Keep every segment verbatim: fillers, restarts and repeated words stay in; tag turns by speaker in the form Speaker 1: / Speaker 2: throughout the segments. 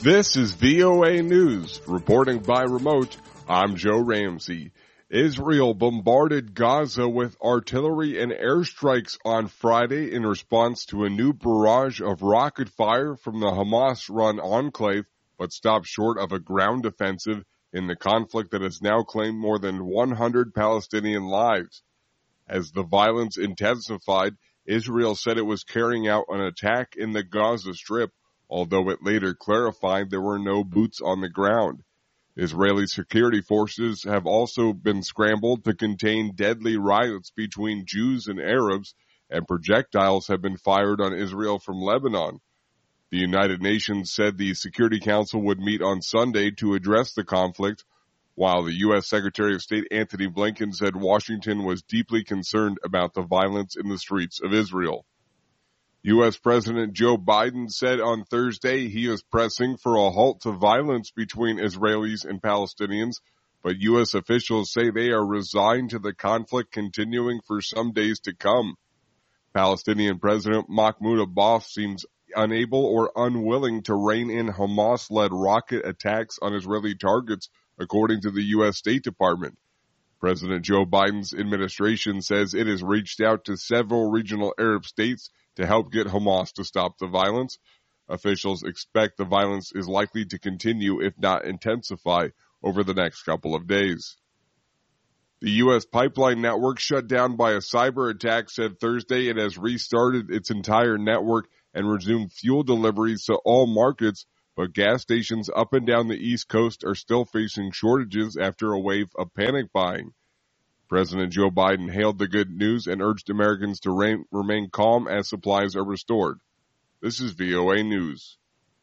Speaker 1: This is V O A News. Reporting by remote, I'm Joe Ramsey. Israel bombarded Gaza with artillery and airstrikes on Friday in response to a new barrage of rocket fire from the Hamas-run enclave, but stopped short of a ground offensive in the conflict that has now claimed more than one hundred Palestinian lives. As the violence intensified, Israel said it was carrying out an attack in the Gaza Strip, although it later clarified there were no boots on the ground. Israeli security forces have also been scrambled to contain deadly riots between Jews and Arabs, and projectiles have been fired on Israel from Lebanon. The United Nations said the Security Council would meet on Sunday to address the conflict, while the U S Secretary of State Antony Blinken said Washington was deeply concerned about the violence in the streets of Israel. U S President Joe Biden said on Thursday he is pressing for a halt to violence between Israelis and Palestinians, but U S officials say they are resigned to the conflict continuing for some days to come. Palestinian President Mahmoud Abbas seems unable or unwilling to rein in Hamas-led rocket attacks on Israeli targets, according to the U S State Department. President Joe Biden's administration says it has reached out to several regional Arab states to help get Hamas to stop the violence. Officials expect the violence is likely to continue, if not intensify, over the next couple of days. The U S pipeline network shut down by a cyber attack said Thursday it has restarted its entire network and resumed fuel deliveries to all markets, but gas stations up and down the East Coast are still facing shortages after a wave of panic buying. President Joe Biden hailed the good news and urged Americans to rein, remain calm as supplies are restored. This is V O A News.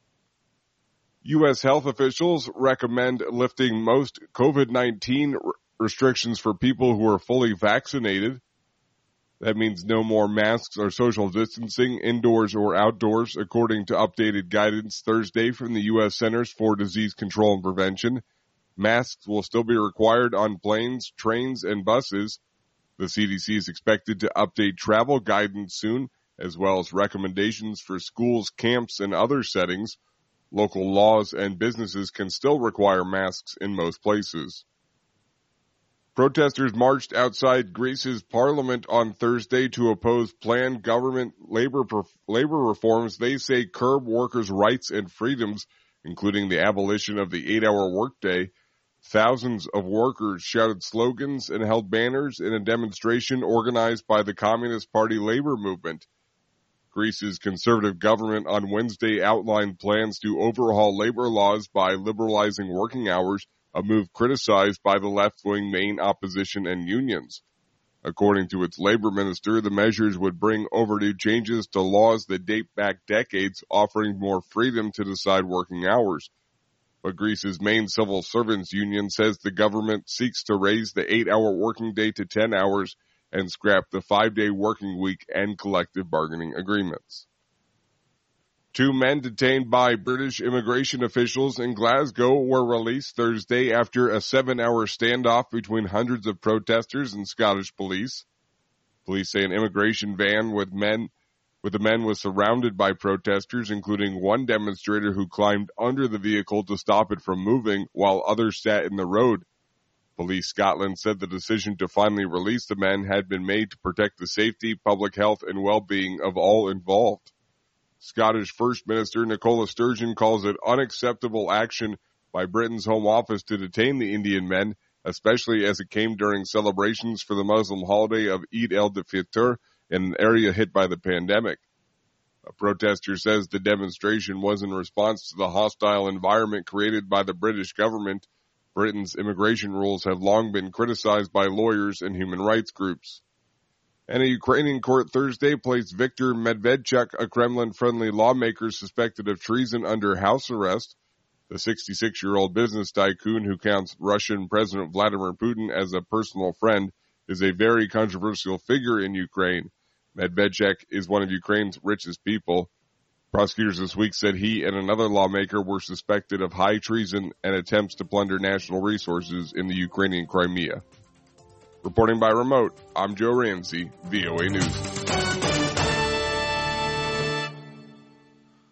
Speaker 1: U S health officials recommend lifting most COVID nineteen restrictions for people who are fully vaccinated. That means no more masks or social distancing indoors or outdoors, according to updated guidance Thursday from the U S Centers for Disease Control and Prevention. Masks will still be required on planes, trains, and buses. The C D C is expected to update travel guidance soon, as well as recommendations for schools, camps, and other settings. Local laws and businesses can still require masks in most places. Protesters marched outside Greece's parliament on Thursday to oppose planned government labor labor reforms they say curb workers' rights and freedoms, including the abolition of the eight-hour workday. Thousands of workers shouted slogans and held banners in a demonstration organized by the Communist Party labor movement. Greece's conservative government on Wednesday outlined plans to overhaul labor laws by liberalizing working hours, a move criticized by the left-wing main opposition and unions. According to its labor minister, the measures would bring overdue changes to laws that date back decades, offering more freedom to decide working hours. But Greece's main civil servants union says the government seeks to raise the eight-hour working day to ten hours and scrap the five-day working week and collective bargaining agreements. Two men detained by British immigration officials in Glasgow were released Thursday after a seven-hour standoff between hundreds of protesters and Scottish police. Police say an immigration van with men with the men was surrounded by protesters, including one demonstrator who climbed under the vehicle to stop it from moving, while others sat in the road. Police Scotland said the decision to finally release the men had been made to protect the safety, public health, and well-being of all involved. Scottish First Minister Nicola Sturgeon calls it unacceptable action by Britain's Home Office to detain the Indian men, especially as it came during celebrations for the Muslim holiday of Eid al-Fitr in an area hit by the pandemic. A protester says the demonstration was in response to the hostile environment created by the British government. Britain's immigration rules have long been criticized by lawyers and human rights groups. And a Ukrainian court Thursday placed Viktor Medvedchuk, a Kremlin-friendly lawmaker suspected of treason, under house arrest. The sixty-six-year-old business tycoon, who counts Russian President Vladimir Putin as a personal friend, is a very controversial figure in Ukraine. Medvedchuk is one of Ukraine's richest people. Prosecutors this week said he and another lawmaker were suspected of high treason and attempts to plunder national resources in the Ukrainian Crimea. Reporting by remote, I'm Joe Ramsey, V O A News.